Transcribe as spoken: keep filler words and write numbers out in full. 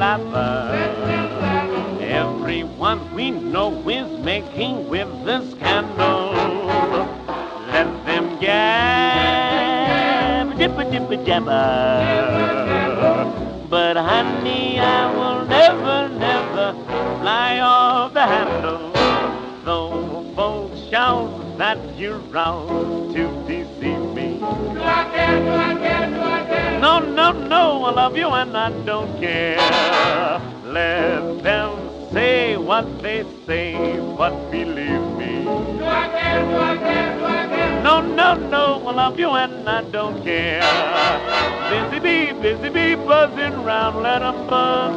blabber. Everyone we know is making with the scandal. Let them gab, dipper dipper jabber. But honey, I will never, never fly off the handle. Though folks shout that you're out to deceive me. Do I care, do I care, do I care? No, no, no, I love you and I don't care. Let them say what they say, but believe me. Do I care, do I care, do I care? No, no, no, I love you and I don't care. Busy bee, busy bee, buzzing round, let 'em buzz.